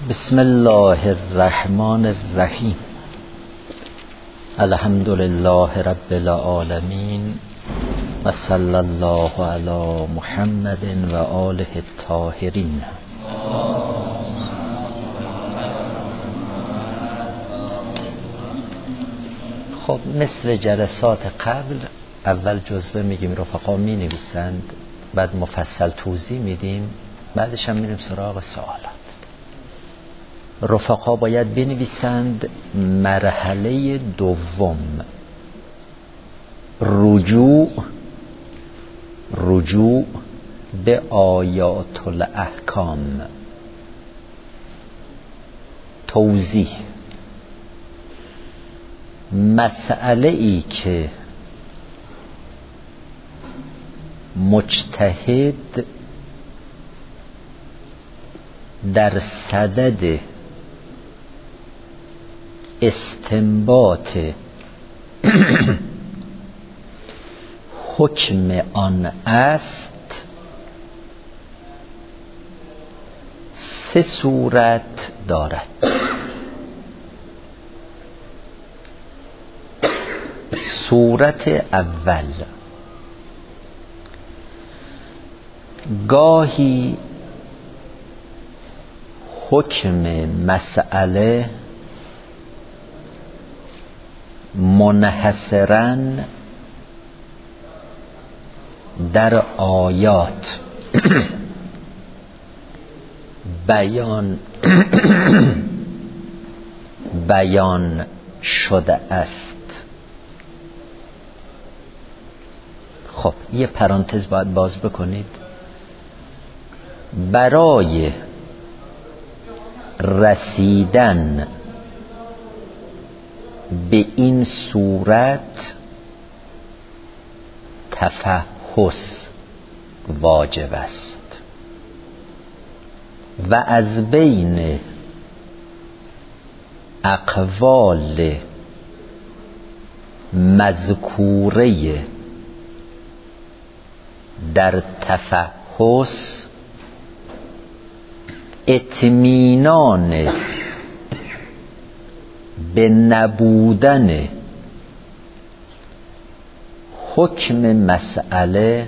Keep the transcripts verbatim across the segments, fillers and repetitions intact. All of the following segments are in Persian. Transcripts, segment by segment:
بسم الله الرحمن الرحیم. الحمد لله رب العالمین و صلی الله علی محمد و آله الطاهرین. خب مثل جلسات قبل اول جزوه میگیم، رفقا می نویسند، بعد مفصل توضیح میدیم، بعدش هم میریم سراغ سوالات. رفقا باید بنویسند مرحله دوم، رجوع رجوع به آیات الاحکام. توضیح: مسئله ای که مجتهد در صدد استنباط حکم آن است، سه صورت دارد. صورت اول، گاهی حکم مسئله منحصراً در آیات بیان بیان شده است. خب یه پرانتز باید باز بکنید. برای رسیدن به این صورت تفحص واجب است و از بین اقوال مذکوره در تفحص اطمینان به نبودن حکم مسئله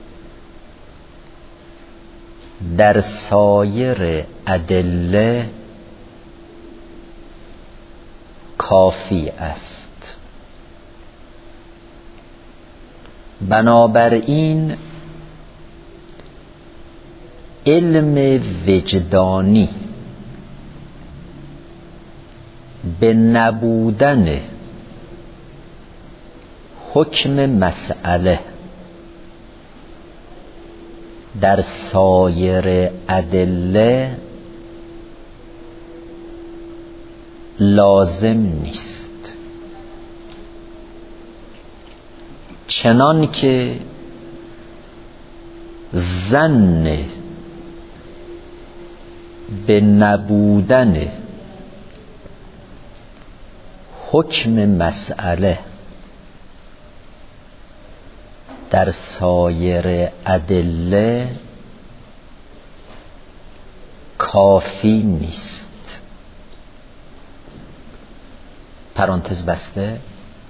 در سایر ادله کافی است. بنابراین علم وجدانی به نبودن حکم مسئله در سایر ادله لازم نیست، چنان که ظن به نبودن حکم مسئله در سایر ادله کافی نیست. پرانتز بسته.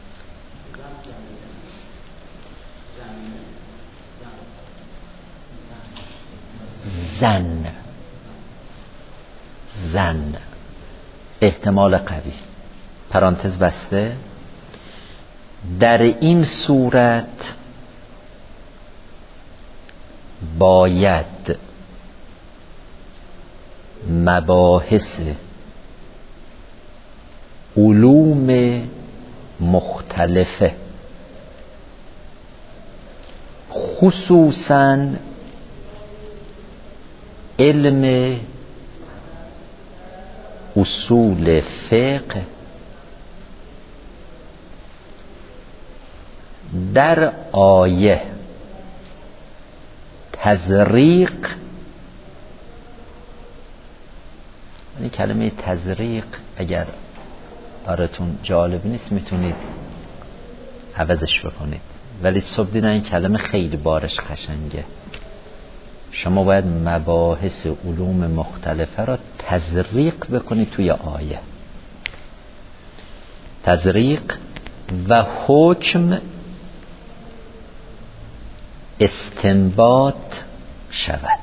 زن زن احتمال قوی، پرانتز بسته. در این صورت باید مباحث علوم مختلفه، خصوصاً علم اصول فقه، در آیه تزریق. این کلمه تزریق اگر براتون جالب نیست میتونید عوضش بکنید، ولی صبح دیدن این کلمه خیلی بارش قشنگه. شما باید مباحث علوم مختلفه را تزریق بکنید توی آیه. تزریق و حکم استنباط شود.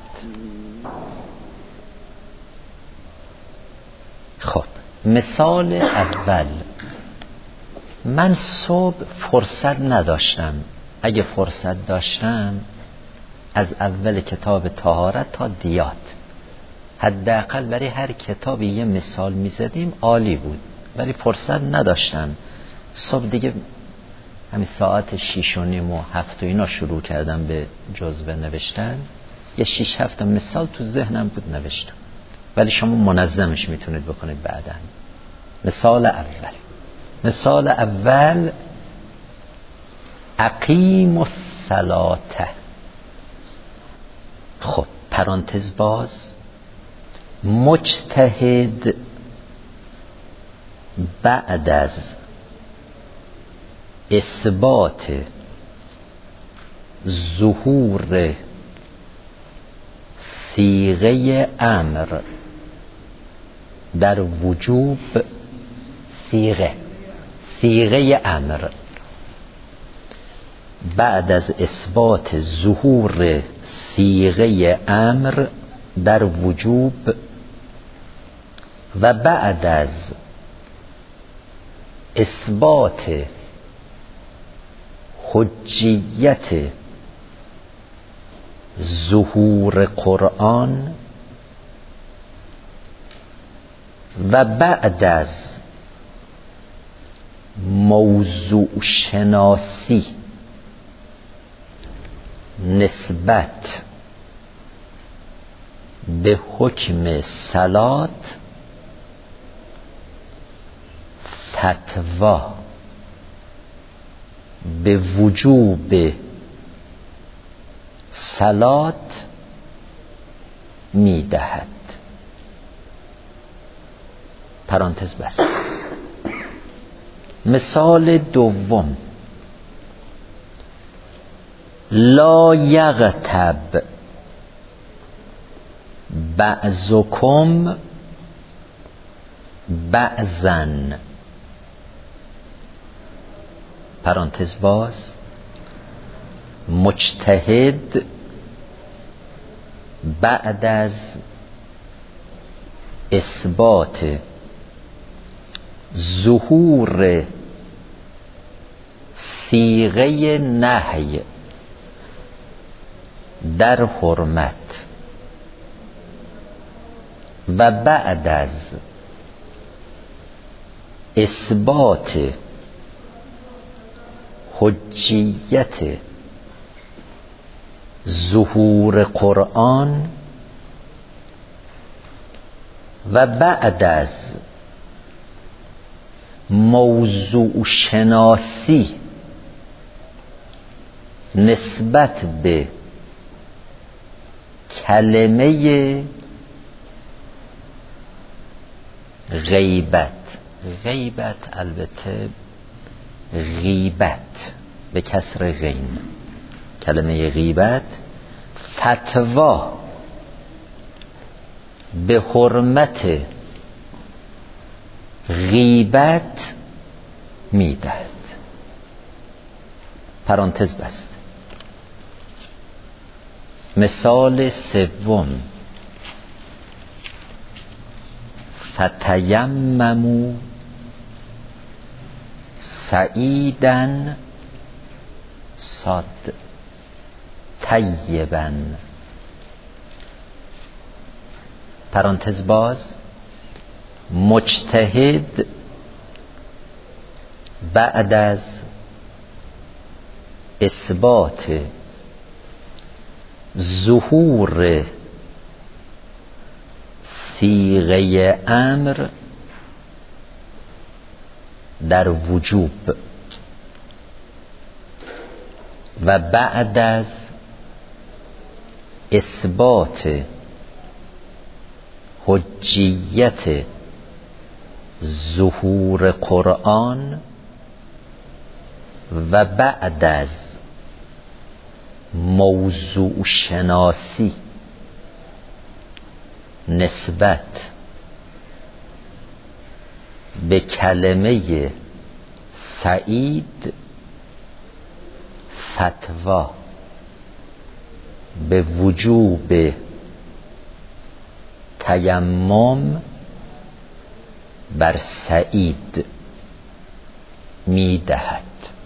خب مثال اول، من صبح فرصت نداشتم، اگه فرصت داشتم از اول کتاب طهارت تا دیات حداقل برای هر کتابی یه مثال میزدیم عالی بود، ولی فرصت نداشتم. صبح دیگه همین ساعت شیش و نیم و هفت و اینا شروع کردم به جزوه نوشتن، یه شیش هفت مثال تو ذهنم بود نوشتم، ولی شما منظمش میتونید بکنید بعداً. مثال اول مثال اول اقیم الصلاة. خب پرانتز باز، مجتهد بعد از اثبات ظهور صیغه امر در وجوب، صیغه صیغه امر بعد از اثبات ظهور صیغه امر در وجوب و بعد از اثبات حجیت ظهور قرآن و بعد از موضوع شناسی نسبت به حکم صلات فتوا به وجوب صلات میدهد. پرانتز بس. مثال دوم، لا یغتب بعضکم بعضا. پرانتز باز، مجتهد بعد از اثبات ظهور صیغه نهی در حرمت و بعد از اثبات حجیت ظهور قرآن و بعد از موضوع شناسی نسبت به کلمه غیبت. غیبت البته غیبت به کسر غین، کلمه غیبت، فتوا به حرمت غیبت میدهد. پرانتز بست. مثال سوم، فتیمموا سعیدا صاد طیبا. پرانتز باز، مجتهد بعد از اثبات ظهور صیغه امر در وجوب و بعد از اثبات حجیت ظهور قرآن و بعد از موضوع شناسی نسبت به کلمه سعید فتوا به وجوب تیمم بر سعید می دهد.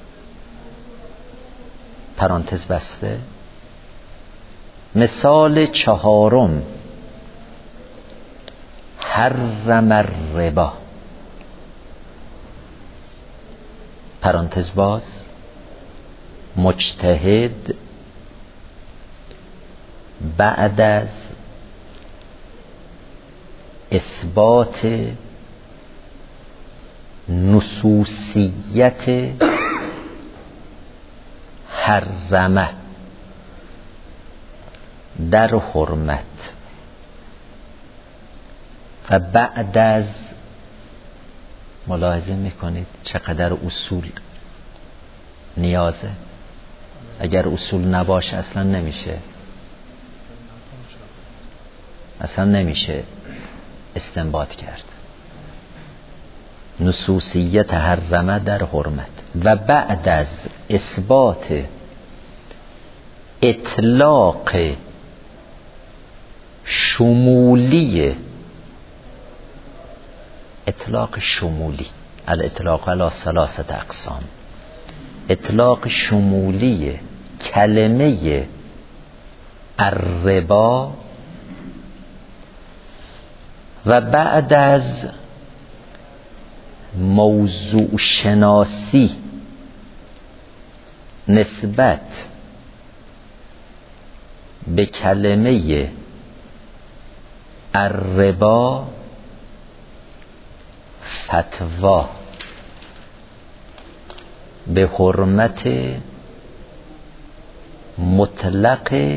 پرانتز بسته. مثال چهارم حرم الربا، پرانتز باز، مجتهد بعد از اثبات نصوصیت حرمه در حرمت و بعد از، ملاحظه میکنید چقدر اصول نیازه، اگر اصول نباشه اصلا نمیشه اصلا نمیشه استنباط کرد. نصوصیت حرمه در حرمت و بعد از اثبات اطلاق شمولی، اطلاق شمولی، الاطلاق علی ثلاثه اقسام، اطلاق شمولی کلمه الربا و بعد از موضوع شناسی نسبت به کلمه الربا فتوا به حرمت مطلق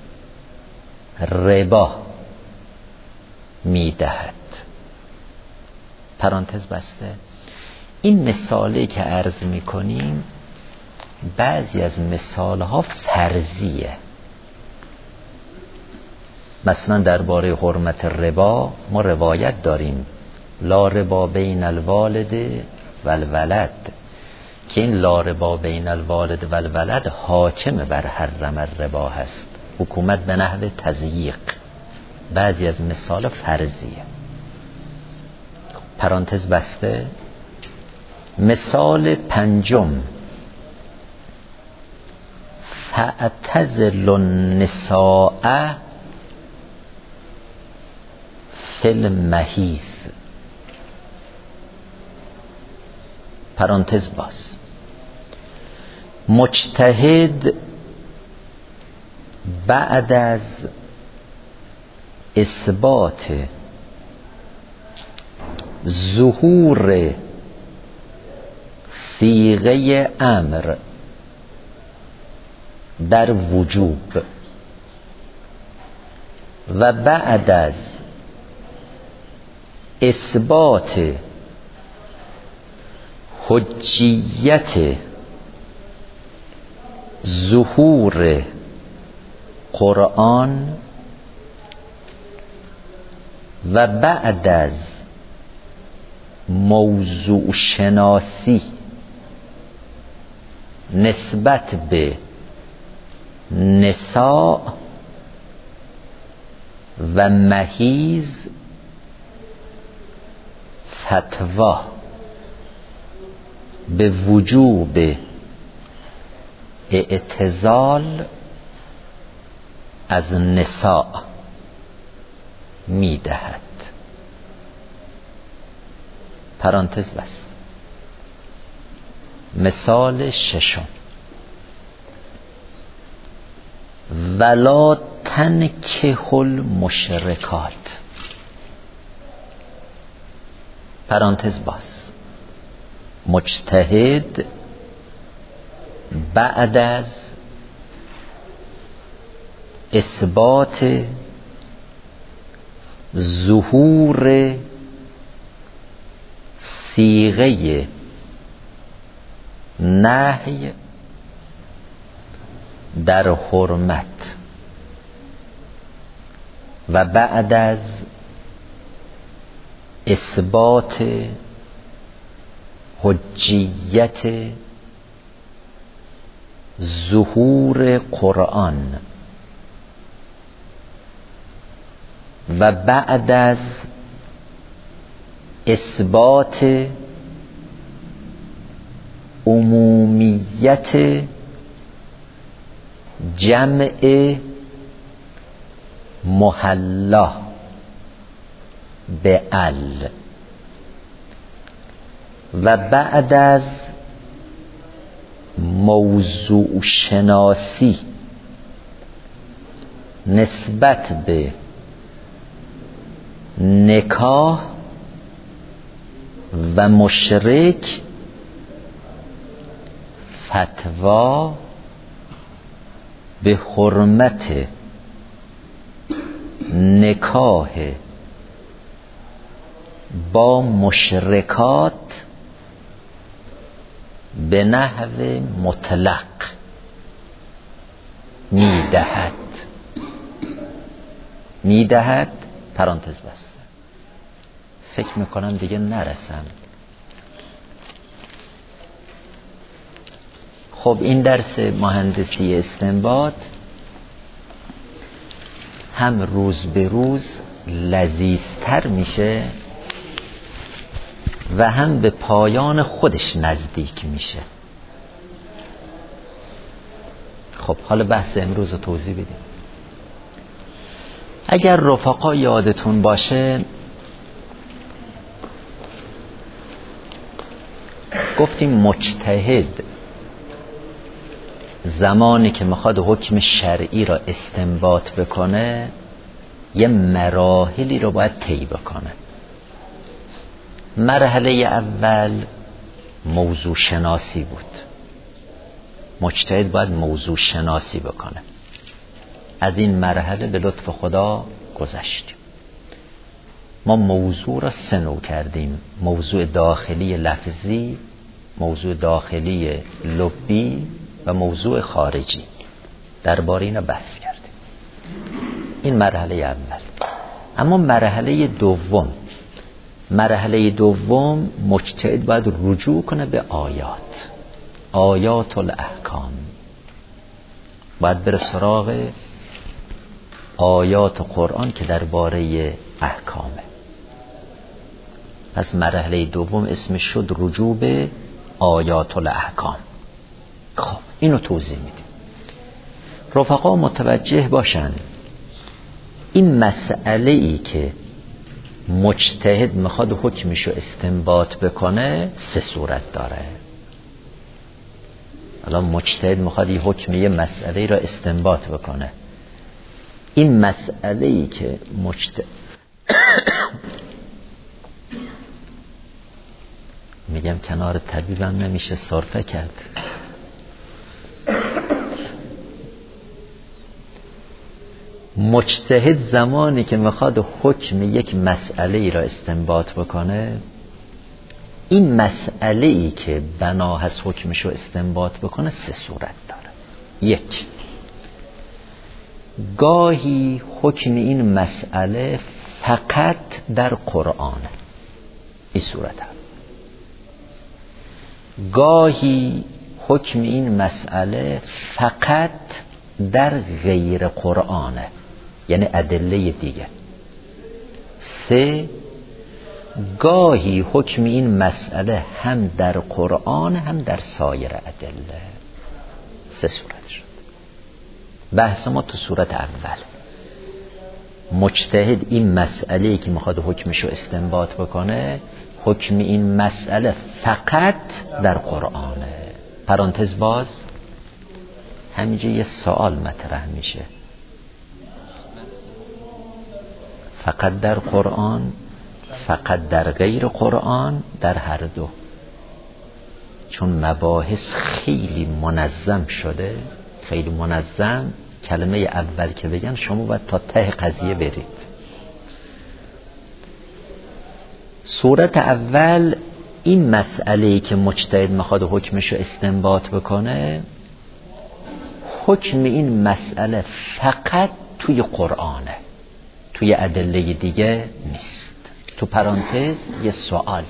ربا میدهد. پرانتز بسته. این مثالی که عرض میکنیم بعضی از مثالها فرضیه. مثلا درباره حرمت ربا ما روایت داریم لا ربا بین الوالد و الولد، که این لا ربا بین الوالد و الولد حاکم بر حرم الربا هست، حکومت به نحو تضییق. بعضی از مثال فرضیه. پرانتز بسته. مثال پنجم فاعتزلوا النساء فی المحیض، پرانتز باز، مجتهد بعد از اثبات ظهور صیغه امر در وجوب و بعد از اثبات حجیت ظهور قرآن و بعد از موضوع شناسی نسبت به نساء و محیض فتوا به وجوب اعتزال از نساء میدهد. پرانتز بس. مثال ششم ولا تنکحوا المشرکات، پرانتز باز، مجتهد بعد از اثبات ظهور صیغه نهی در حرمت و بعد از اثبات حجیت ظهور قرآن و بعد از اثبات عمومیت جمع محلا به ال و بعد از موضوع شناسی نسبت به نکاح و مشرک فتوا به حرمت نکاح با مشرکات به نحو مطلق میدهد میدهد پرانتز بسته. فکر میکنم دیگه نرسم. خب این درس مهندسی استنباط هم روز به روز لذیذتر میشه و هم به پایان خودش نزدیک میشه. خب حالا بحث امروز رو توضیح بدیم. اگر رفقا یادتون باشه گفتیم مجتهد زمانی که میخواد حکم شرعی را استنباط بکنه یه مراحلی رو باید طی بکنه. مرحله اول موضوع شناسی بود. مجتهد باید موضوع شناسی بکنه. از این مرحله به لطف خدا گذشتیم. ما موضوع را سه نوع کردیم: موضوع داخلی لفظی، موضوع داخلی لبی و موضوع خارجی. درباره اینا بحث کردیم. این مرحله اول. اما مرحله دوم مرحله دوم مجتهد باید رجوع کنه به آیات آیات الاحکام. باید بره سراغ آیات قرآن که درباره احکامه. پس مرحله دوم اسمش شد رجوع به آیات الاحکام. خب اینو توضیح میدیم. رفقا متوجه باشن این مسئله ای که مجتهد میخواد حکمشو استنباط بکنه سه صورت داره. الان مجتهد میخواد یه حکم یه مسئله را استنباط بکنه. این مسئله ای که مجتهد میگم کنار طبیبم نمیشه صرفه کرد. مجتهد زمانی که میخواد حکم یک مسئله ای را استنباط بکنه این مسئله ای که بنا هست حکمش رو استنباط بکنه سه صورت داره. یک، گاهی حکم این مسئله فقط در قرآن، این صورت هم. گاهی حکم این مسئله فقط در غیر قرآنه، یعنی ادله دیگه. سه، گاهی حکم این مسئله هم در قرآن هم در سایر ادله. سه صورت شد. بحث ما تو صورت اول. مجتهد این مسئله که میخواد حکمشو استنباط بکنه حکم این مسئله فقط در قرآنه. پرانتز باز همینجا یه سوال مطرح میشه، فقط در قرآن، فقط در غیر قرآن، در هر دو؟ چون مباحث خیلی منظم شده، خیلی منظم. کلمه اول که بگن شما باید تا ته قضیه برید. صورت اول این مسئله‌ای که مجتهد میخواد حکمشو استنباط بکنه حکم این مسئله فقط توی قرآنه، توی ادله دیگه نیست. تو پرانتز یه سوال،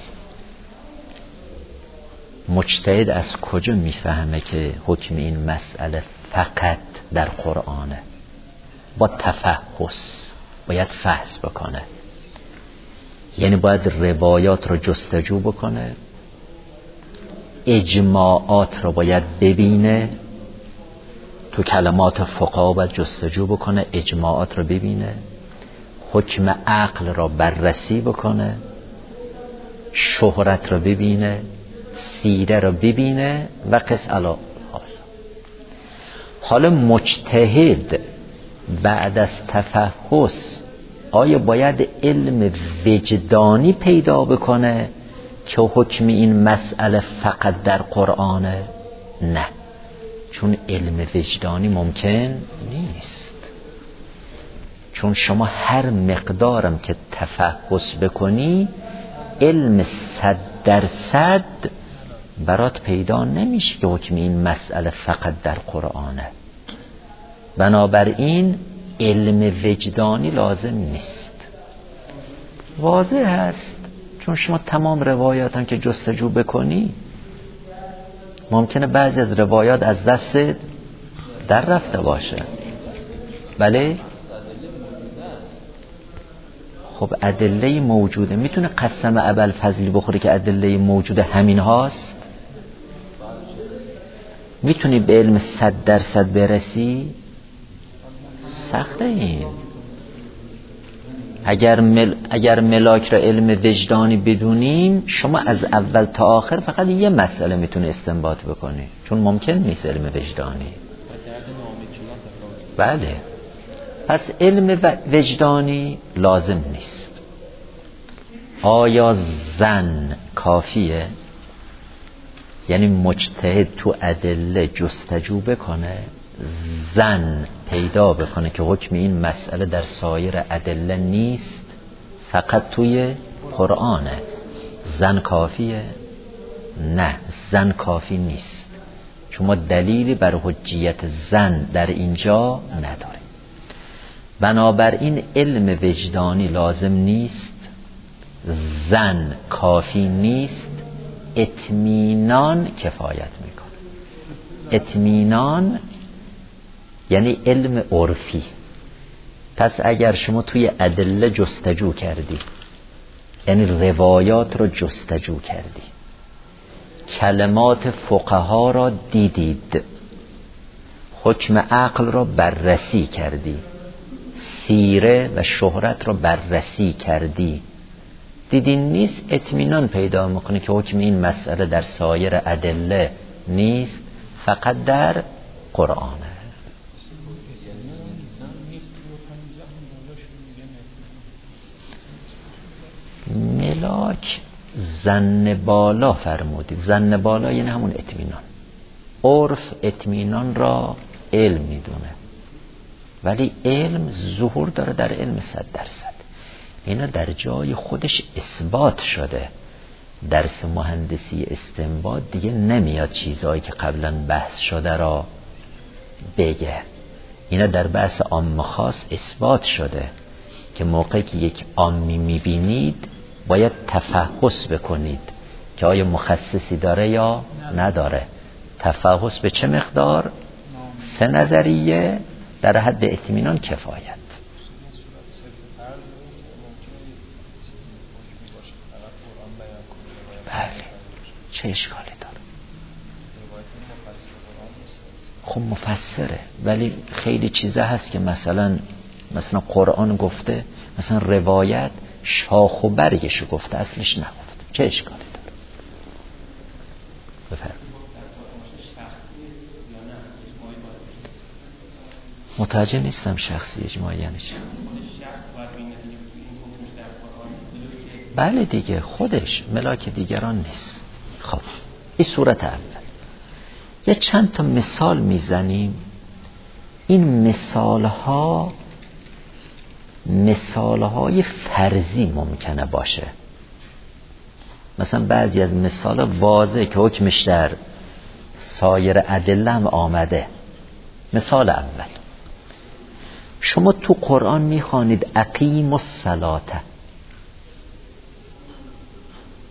مجتهد از کجا میفهمه که حکم این مسئله فقط در قرآنه؟ با تفحص باید فحص بکنه، یعنی باید روایات رو جستجو بکنه، اجماعات رو باید ببینه، تو کلمات فقها باید جستجو بکنه، اجماعات رو ببینه، حکم عقل را بررسی بکنه، شهرت را ببینه، سیره را ببینه و قس علی هذا. حالا مجتهد بعد از تفحص آیا باید علم وجدانی پیدا بکنه که حکم این مسئله فقط در قرآنه؟ نه، چون علم وجدانی ممکن نیست. چون شما هر مقدارم که تفحص بکنی علم صد درصد برات پیدا نمیشه که حکم این مسئله فقط در قرآنه. بنابراین علم وجدانی لازم نیست. واضح هست، چون شما تمام روایاتان که جستجو بکنی ممکنه بعضی از روایات از دست در رفته باشه. بله؟ خب ادله موجوده. میتونه قسم ابوالفضلی بخوری که ادله موجوده همین هاست؟ میتونی به علم صد درصد برسی؟ سخته این. اگر, مل... اگر ملاک را علم وجدانی بدونیم شما از اول تا آخر فقط یه مسئله میتونه استنباط بکنی، چون ممکن نیست علم وجدانی. بله، پس علم وجدانی لازم نیست. آیا زن کافیه؟ یعنی مجتهد تو ادله جستجو بکنه، زن پیدا بکنه که حکم این مسئله در سایر ادله نیست، فقط توی قرآنه. زن کافیه؟ نه، زن کافی نیست، چون ما دلیلی بر حجیت زن در اینجا نداریم. بنابراین علم وجدانی لازم نیست، زن کافی نیست، اطمینان کفایت میکنه. اطمینان یعنی علم عرفی. پس اگر شما توی ادله جستجو کردی، یعنی روایات رو جستجو کردی، کلمات فقها را دیدید، حکم عقل را بررسی کردی، سیره و شهرت را بررسی کردی، دیدین نیست، اطمینان پیدا میکنه که حکم این مسئله در سایر ادله نیست، فقط در قرآنه. ملاک زن بالا فرمودید. زن بالا یعنی همون اطمینان. عرف اطمینان را علم میدونه، ولی علم ظهور داره در علم صد درصد. اینا در جای خودش اثبات شده. درس مهندسی استنباط دیگه نمیاد چیزهایی که قبلا بحث شده را بگه. اینا در بحث عام خاص اثبات شده که موقعی که یک عامی میبینید باید تفحص بکنید که آیا مخصصی داره یا نداره. تفحص به چه مقدار؟ سه نظریه در حد اطمینان کفایت. بله، چه اشکالی داره؟ خب مفسره، ولی خیلی چیزا هست که مثلا مثلا قرآن گفته، مثلا روایت شاخ و برگشو گفته، اصلش نگفته. چه اشکالی داره؟ بفرمایید. متوجه نیستم شخصی اجماعی یعنی چی؟ بله دیگه، خودش ملاک دیگران نیست. خب این صورت اول. یه چند تا مثال میزنیم. این مثال ها مثال های فرضی ممکنه باشه. مثلا بعضی از مثال واضح که حکمش در سایر ادله هم آمده. مثال اول، شما تو قرآن میخوانید اقیم الصلاة،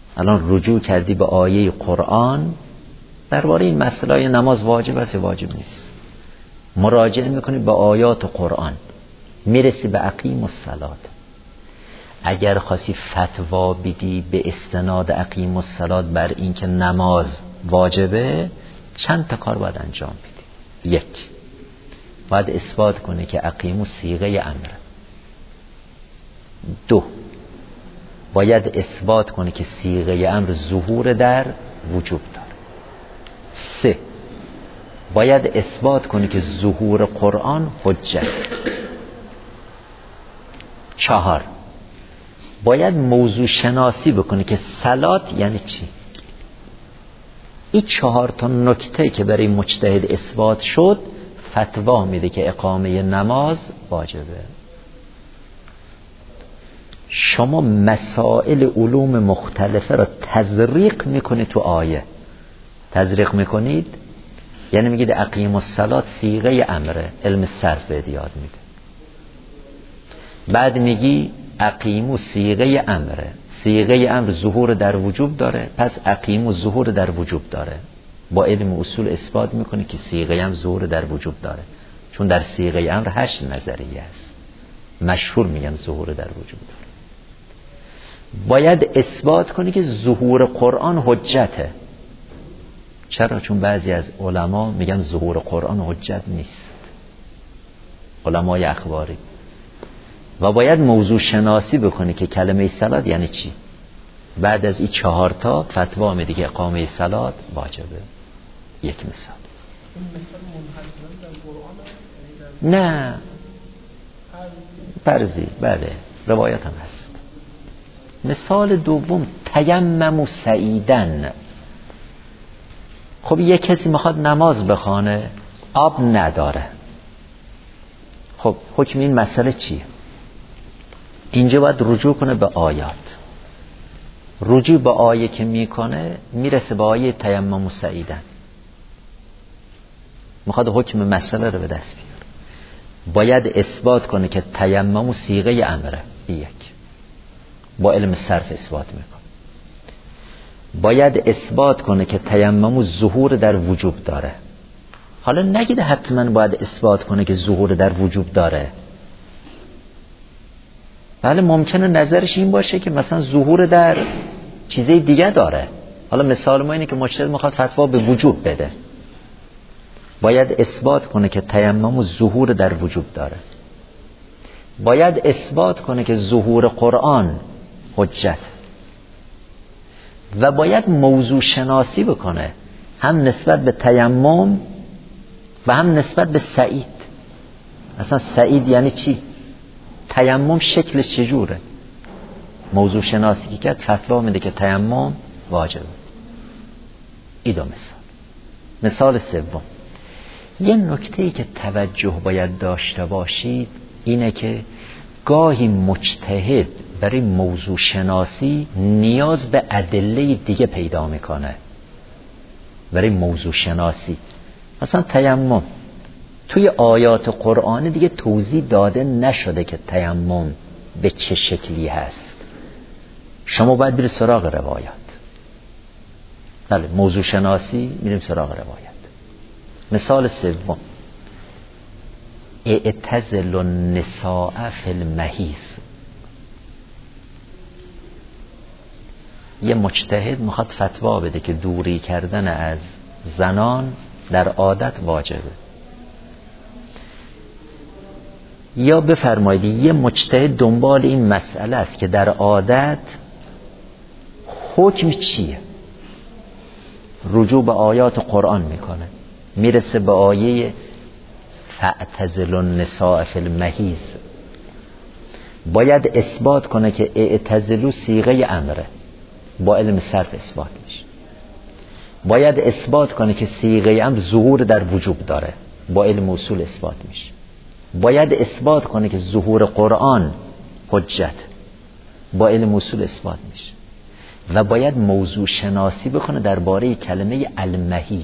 الان رجوع کردی به آیه قرآن درباره این مسئله نماز واجب است یا واجب نیست، مراجعه میکنی به آیات قرآن، میرسی به اقیم الصلاة. اگر خاصی فتوا بدی به استناد اقیم الصلاة بر این که نماز واجبه، چند تا کار باید انجام بدی. یک، باید اثبات کنه که اقیمو صیغه امره. دو، باید اثبات کنه که صیغه امر ظهور در وجوب داره. سه، باید اثبات کنه که ظهور قرآن حجت. چهار، باید موضوع شناسی بکنه که صلات یعنی چی. این چهار تا نکته که برای مجتهد اثبات شد فتوا میده که اقامه نماز واجبه. شما مسائل علوم مختلفه را تزریق میکنید تو آیه. تزریق میکنید یعنی میگید اقیم الصلاة صیغه امره، علم صرف بهت یاد میده. بعد میگی اقیمو صیغه امره، صیغه امر ظهور در وجوب داره، پس اقیمو ظهور در وجوب داره. با علم اصول اثبات میکنه که صیغه امر ظهور در وجوب داره، چون در صیغه امر هشت نظریه است، مشهور میگن ظهور در وجوب داره. باید اثبات کنی که ظهور قرآن حجته. چرا؟ چون بعضی از علما میگن ظهور قرآن حجت نیست، علمای اخباری. و باید موضوع شناسی بکنی که کلمه صلات یعنی چی. بعد از این چهار تا فتوا میده که اقامه صلات واجبه. یک مثال. این مثال منحصرا در قرآن؟ نه، فرضی. بله، روایت هم هست. مثال دوم تیمموا سعیدن. خب یک کسی میخواد نماز بخوانه، آب نداره. خب حکم این مسئله چیه؟ اینجا باید رجوع کنه به آیات. رجوع به آیه که میکنه میرسه به آیه تیمموا سعیدن، میخواد حکم مسئله رو به دست بیاره. باید اثبات کنه که تیمموا صیغه امره. یک، با علم صرف اثبات میکنه. باید اثبات کنه که تیمموا ظهور در وجوب داره. حالا نگیده حتما باید اثبات کنه که ظهور در وجوب داره. بله، ممکنه نظرش این باشه که مثلا ظهور در چیزای دیگه داره. حالا مثال ما اینه که مجتهد میخواد فتوا به وجوب بده. باید اثبات کنه که تیمم ظهور در وجوب داره. باید اثبات کنه که ظهور قرآن حجت. و باید موضوع شناسی بکنه، هم نسبت به تیمم و هم نسبت به سعید. اصلا سعید یعنی چی؟ تیمم شکلش چجوره؟ موضوع شناسی که کرد فتوا میده که تیمم واجبه. این دو مثال. مثال سوم، یه نکته‌ای که توجه باید داشته باشید اینه که گاهی مجتهد برای موضوع شناسی نیاز به ادله دیگه پیدا میکنه. برای موضوع شناسی مثلا تیمم توی آیات قرآنی دیگه توضیح داده نشده که تیمم به چه شکلی هست. شما باید برید سراغ روایات. بله، موضوع شناسی میریم سراغ روایت. مثال سوم، اعتزلوا النساء فی المحیض. یه مجتهد میخواد فتوا بده که دوری کردن از زنان در عادت واجبه. یا بفرمایید یه مجتهد دنبال این مسئله است که در عادت حکم چیه. رجوع به آیات قرآن میکنه، میرسه به آیه فاعتزلوا النساء فی المحیض. باید اثبات کنه که اعتزلوا صیغه امره، با علم صرف اثبات میشه. باید اثبات کنه که صیغه امر ظهور در وجوب داره، با علم اصول اثبات میشه. باید اثبات کنه که ظهور قرآن حجت، با علم اصول اثبات میشه. و باید موضوع شناسی بکنه درباره کلمه المحیض.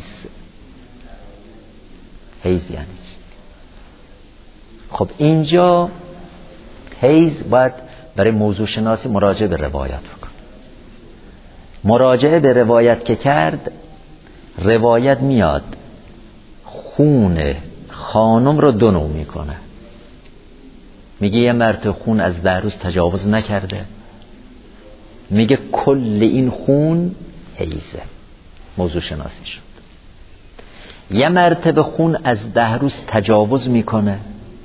حیض یعنی چی؟ خب اینجا حیض باید برای موضوع شناسی مراجعه به روایات بکنه. مراجعه به روایت که کرد، روایت میاد خون خانم رو دو نوع میکنه. میگه یه مرتبه خون از ده روز تجاوز نکرده، میگه کل این خون حیزه، موضوع شناسی شد. یه مرتبه خون از ده روز تجاوز میکنه،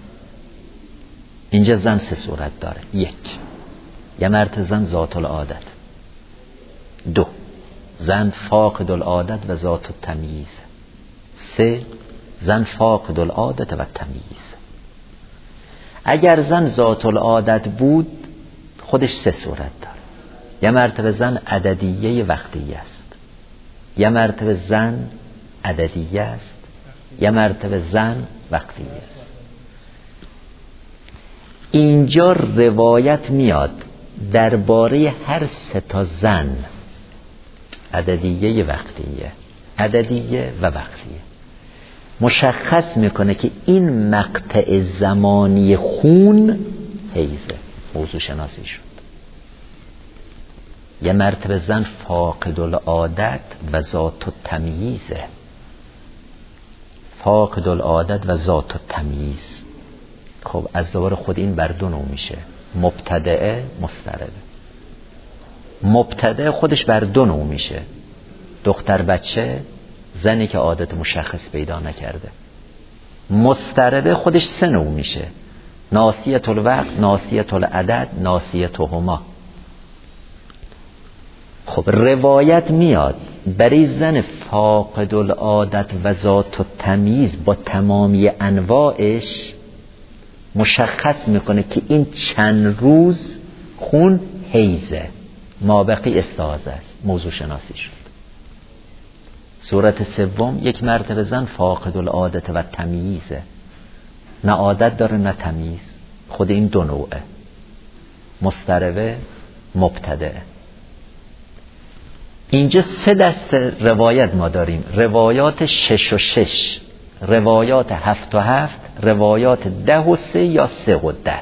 اینجا زن سه صورت داره. یک، یه مرتبه زن ذات العادت. دو، زن فاقد العادت و ذات التمییز. سه، زن فاقد العادت و تمییز. اگر زن ذات العادت بود خودش سه صورت داره. یه مرتبه زن عددیه وقتیه است، یه مرتبه زن عددیه است، یه مرتبه زن وقتیه است. اینجا روایت میاد درباره هر سه تا زن، عددیه وقتیه، عددیه و وقتیه، مشخص میکنه که این مقطع زمانی خون حیزه، موضوع شناسی شد. یه مرتبه زن فاقد العادت و ذات التمییزه، فاقد العادت و ذات التمییز. خب از دوباره خود این بر دو نوع میشه، مبتدعه مضطربه. مبتدع خودش بر دو نوع میشه، دختر بچه، زنی که عادت مشخص پیدا نکرده. مضطربه خودش سه نوع میشه، ناسیه الوقت، ناسیه العدد، ناسیه هما. خب روایت میاد برای زن فاقد العادت و ذات التمییز با تمامی انواعش مشخص میکنه که این چند روز خون حیزه، مابقی استحاضه است، موضوع شناسی شد. صورت سوم، یک مرتبه زن فاقد العادت و تمییزه، نه عادت داره نه تمییز، خود این دو نوعه، مضطربه مبتدعه. اینجا سه دست روایت ما داریم، روایات شش و شش، روایات هفت و هفت، روایات ده و سه یا سه و ده.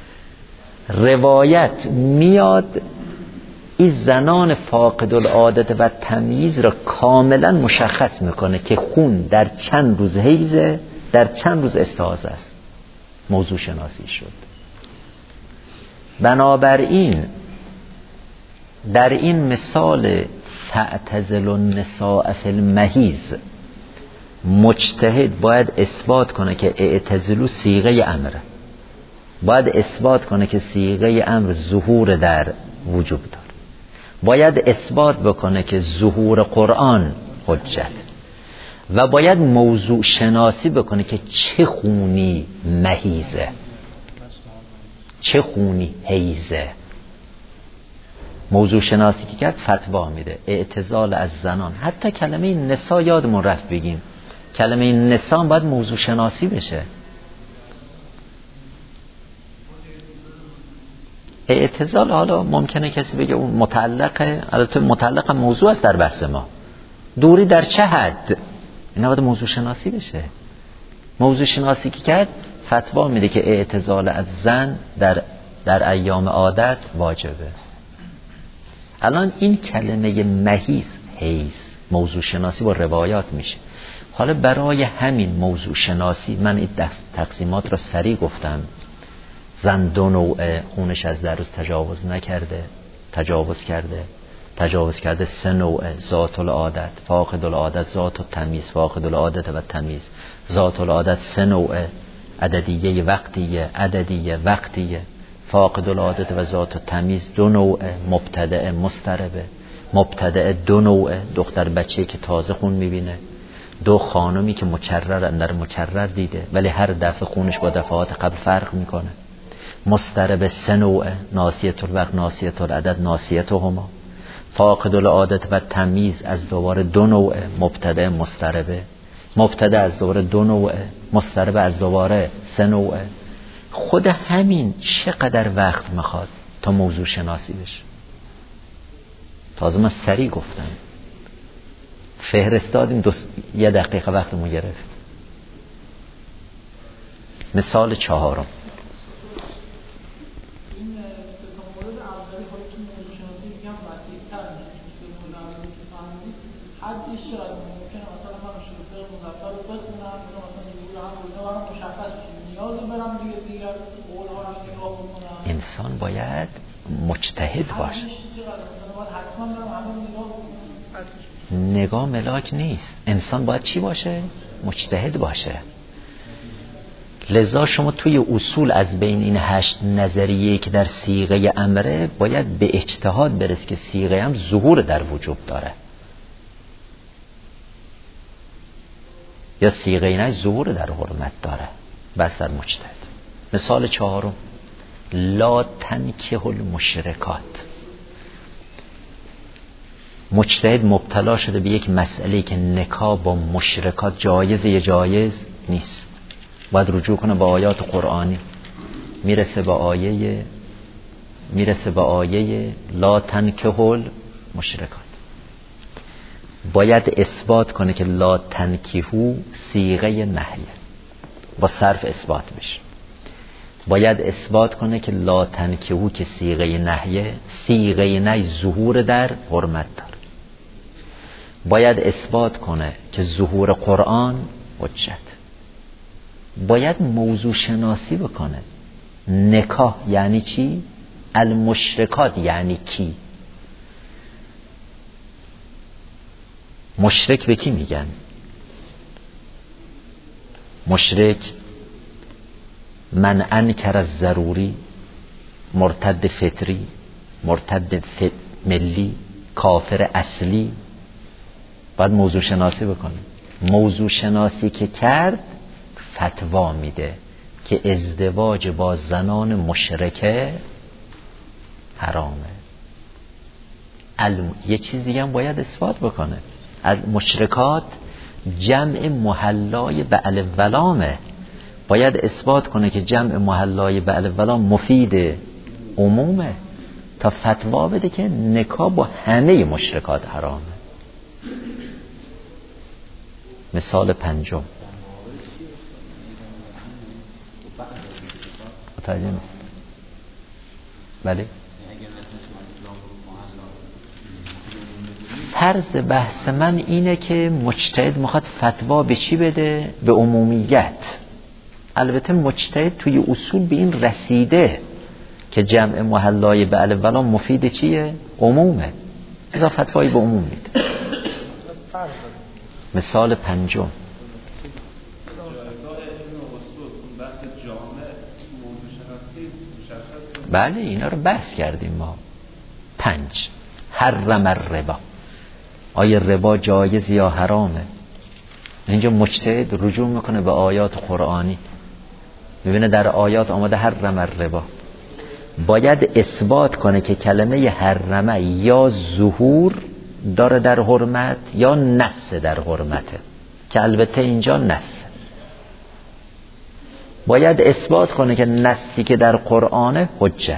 روایت میاد این زنان فاقد العادت و تمییز را کاملا مشخص میکنه که خون در چند روز حیزه، در چند روز استحاضه است، موضوع شناسی شد. بنابراین در این مثال فاعتزلوا النساء فی المحیض، مجتهد باید اثبات کنه که اعتزلوا صیغه امره، باید اثبات کنه که صیغه امر ظهور در وجوب داره، باید اثبات بکنه که ظهور قرآن حجت، و باید موضوع شناسی بکنه که چه خونی محیزه، چه خونی حیزه. موضوع شناسی که کرد فتوا میده، اعتزال از زنان. حتی کلمه نسا یادمون رفت بگیم، کلمه نسا باید موضوع شناسی بشه. اعتزال حالا ممکنه کسی بگه اون متعلقه، البته متعلق موضوع است در بحث ما، دوری در چه حد، اینا باید موضوع شناسی بشه. موضوع شناسی که کرد فتوا میده که اعتزال از زن در در ایام عادت واجبه. الان این کلمه محیض، حیض، موضوع شناسی با روایات میشه. حالا برای همین موضوع شناسی من این تقسیمات را سریع گفتم. زن دو نوع، خونش از در روز تجاوز نکرده، تجاوز کرده، تجاوز کرده. سه نوع، ذات العادت، فاقد العادت، ذات التمییز، فاقد العادت و تمییز. ذات العادت سه نوع، عددیه وقتیه، عددیه وقتیه. فاقد العادت و ذات التمییز دو نوع، مبتدع مضطربه. مبتدع دو نوع، دختر بچه‌ای که تازه خون میبینه، دو خانمی که مکرر اندر مکرر دیده ولی هر دفعه خونش با دفعات قبل فرق میکنه. مضطرب سه نوع، ناسیه الوقت، ناسیه العدد، ناسیه هما. فاقد العادت و تمییز از دوباره دو نوع، مبتدع مضطربه. مبتدع از دوباره دو نوع، مضطرب از دوباره سه نوع. خود همین چقدر وقت میخواد تا موضوع شناسی بشه؟ تازه من سریع گفتم، فهرستادیم دو یه دقیقه وقتمو گرفت. مثال چهارم، حدش چقدر ممکنه مثلا من شروع مظفر رو بخونم مثلا یه هم روزه برام مشخص بشه نیاز برم دیگه دیگر قول ها رو نگاه بکنم. انسان باید مجتهد باشه. نگاه ملاک نیست. انسان باید چی باشه؟ مجتهد باشه. لذا شما توی اصول از بین این هشت نظریه که در صیغه امره باید به اجتهاد برس که صیغه هم ظهور در وجوب داره یا صیغه نه ظهور در حرمت داره. بس در مجتهد. مثال چهارم لا تنکح المشرکات. مجتهد مبتلا شده به یک مسئله که نکاح با مشرکات جایز یا جایز نیست، باید رجوع کنه به آیات قرآنی. میرسه به آیه میرسه به آیه لا تنکح المشرکات. باید اثبات کنه که لا تنکحو صیغه نهیه، با صرف اثبات میشه. باید اثبات کنه که لا تنکحو که صیغه نهیه، صیغه نهی ظهور در حرمت داره. باید اثبات کنه که ظهور قرآن حجت. باید موضوع شناسی بکنه. نکاح یعنی چی؟ المشرکات یعنی کی؟ مشرک به کی میگن؟ مشرک من انکر از ضروری، مرتد فطری، مرتد فت ملی، کافر اصلی. باید موضوع شناسی بکنه. موضوع شناسی که کرد فتوا میده که ازدواج با زنان مشرکه حرامه. الم... یه چیز دیگه هم باید اثبات بکنه. از مشرکات جمع محلای بعل ولامه. باید اثبات کنه که جمع محلای بعل ولام مفید عمومه تا فتوا بده که نکاح با همه مشرکات حرامه. مثال پنجم متوجه نیست؟ بله؟ طرز بحث من اینه که مجتهد میخواد فتوا به چی بده؟ به عمومیت. البته مجتهد توی اصول به این رسیده که جمع محلای بعل ولا مفید چیه؟ عمومه. ازا فتوایی به عموم میده. مثال پنجم بله اینا رو بحث کردیم ما. پنج حرم الربا. آیا ربا جایز یا حرامه؟ اینجا مجتهد رجوع میکنه به آیات قرآنی، میبینه در آیات آمده حرم الربا. باید اثبات کنه که کلمه حرمه یا ظهور داره در حرمت یا نص در حرمته، که البته اینجا نص. باید اثبات کنه که نصی که در قرآن حجت.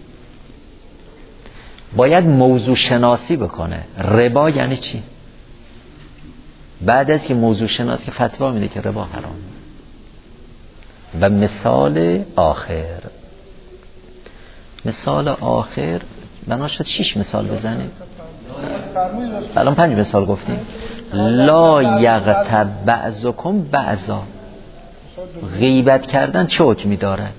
باید موضوع شناسی بکنه. ربا یعنی چی؟ بعد از که موضوع شناسی که فتوا میده که ربا حرام. و مثال آخر مثال آخر بنا شد شیش مثال بزنیم. الان پنج مثال گفتیم. لا یغتب بعضکم بعضا. غیبت کردن چه حکمی دارد؟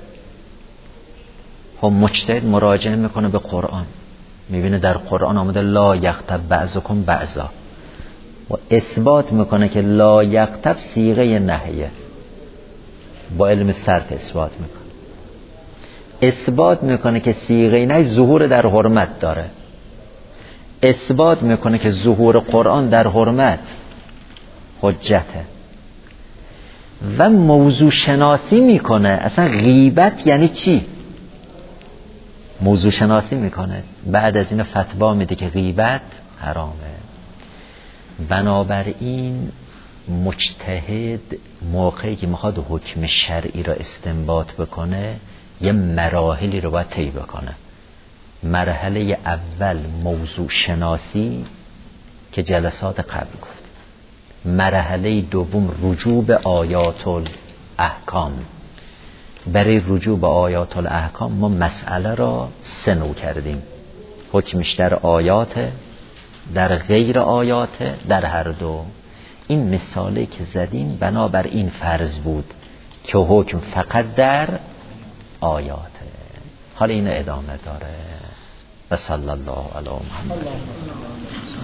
خب مجتهد مراجعه میکنه به قرآن، میبینه در قرآن آمده لا یغتب بعضکم بعضا و اثبات میکنه که لا یغتب صیغه نهیه. با علم صرف اثبات میکنه. اثبات میکنه که صیغه نهی ظهور در حرمت داره. اثبات میکنه که ظهور قرآن در حرمت حجته. و موضوع شناسی میکنه. اصلا غیبت یعنی چی؟ موضوع شناسی میکنه. بعد از این فتوا میده که غیبت حرامه. بنابراین مجتهد موقعی که میخواد حکم شرعی را استنباط بکنه یه مراحلی رو باید طی بکنه. مرحله اول موضوع شناسی که جلسات قبل گفت. مرحله دوم رجوع به آیات الاحکام. برای رجوع به آیات الاحکام ما مسئله را سه نوع کردیم. حکمش در آیات، در غیر آیات، در هر دو. این مثالی که زدیم بنابر این فرض بود که حکم فقط در آیاته. حالا این ادامه داره. و صلی الله علی محمد.